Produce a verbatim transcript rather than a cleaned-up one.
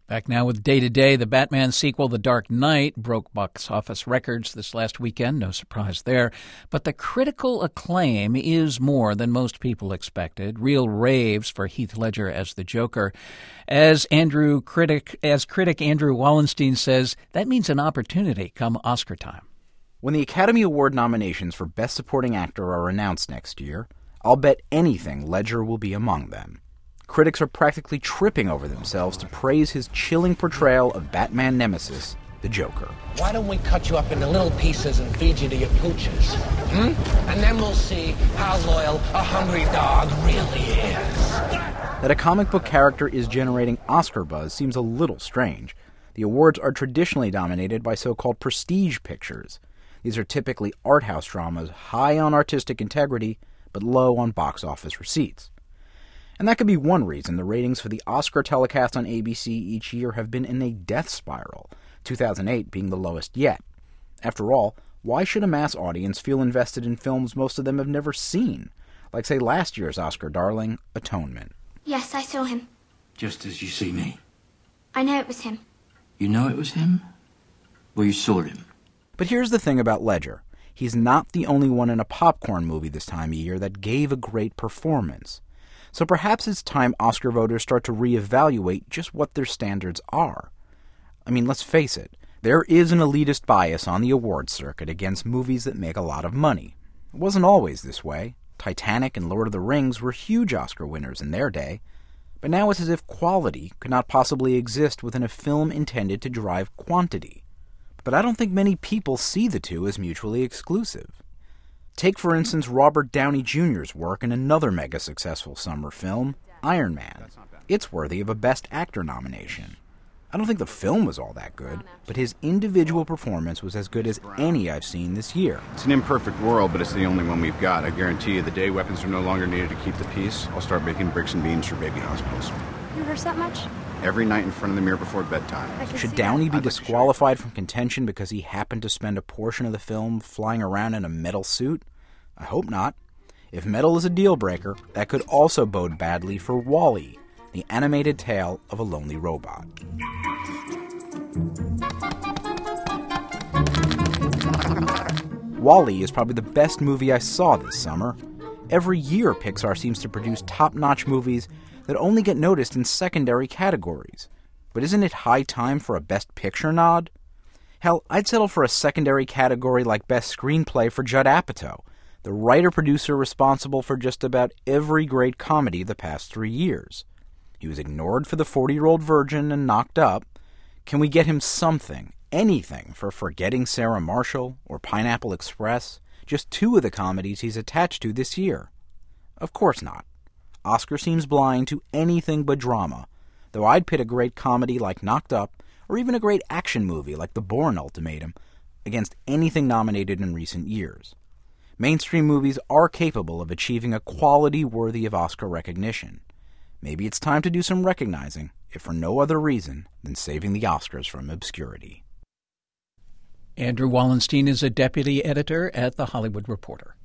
Back now with Day to Day, the Batman sequel, The Dark Knight, broke box office records this last weekend. No surprise there. But the critical acclaim is more than most people expected. Real raves for Heath Ledger as the Joker. As Andrew critic, as critic Andrew Wallenstein says, that means an opportunity come Oscar time. When the Academy Award nominations for Best Supporting Actor are announced next year, I'll bet anything Ledger will be among them. Critics are practically tripping over themselves to praise his chilling portrayal of Batman nemesis, the Joker. Why don't we cut you up into little pieces and feed you to your pooches? Hmm? And then we'll see how loyal a hungry dog really is. That a comic book character is generating Oscar buzz seems a little strange. The awards are traditionally dominated by so-called prestige pictures. These are typically art house dramas high on artistic integrity, but low on box office receipts. And that could be one reason the ratings for the Oscar telecast on A B C each year have been in a death spiral, two thousand eight being the lowest yet. After all, why should a mass audience feel invested in films most of them have never seen? Like, say, last year's Oscar darling, Atonement. Yes, I saw him. Just as you see me. I know it was him. You know it was him? Well, you saw him. But here's the thing about Ledger. He's not the only one in a popcorn movie this time of year that gave a great performance. So perhaps it's time Oscar voters start to reevaluate just what their standards are. I mean, let's face it, there is an elitist bias on the awards circuit against movies that make a lot of money. It wasn't always this way. Titanic and Lord of the Rings were huge Oscar winners in their day. But now it's as if quality could not possibly exist within a film intended to drive quantity. But I don't think many people see the two as mutually exclusive. Take, for instance, Robert Downey Junior's work in another mega-successful summer film, Iron Man. It's worthy of a Best Actor nomination. I don't think the film was all that good, but his individual performance was as good as any I've seen this year. It's an imperfect world, but it's the only one we've got. I guarantee you the day weapons are no longer needed to keep the peace, I'll start making bricks and beams for baby hospitals. You rehearse that much? Every night in front of the mirror before bedtime. Should Downey be disqualified from contention because he happened to spend a portion of the film flying around in a metal suit? I hope not. If metal is a deal-breaker, that could also bode badly for WALL-E, the animated tale of a lonely robot. WALL-E is probably the best movie I saw this summer. Every year Pixar seems to produce top-notch movies that only get noticed in secondary categories. But isn't it high time for a Best Picture nod? Hell, I'd settle for a secondary category like Best Screenplay for Judd Apatow, the writer-producer responsible for just about every great comedy the past three years. He was ignored for The forty-Year-Old Virgin and Knocked Up. Can we get him something, anything, for Forgetting Sarah Marshall or Pineapple Express, just two of the comedies he's attached to this year? Of course not. Oscar seems blind to anything but drama, though I'd pit a great comedy like Knocked Up, or even a great action movie like The Bourne Ultimatum, against anything nominated in recent years. Mainstream movies are capable of achieving a quality worthy of Oscar recognition. Maybe it's time to do some recognizing, if for no other reason than saving the Oscars from obscurity. Andrew Wallenstein is a deputy editor at The Hollywood Reporter.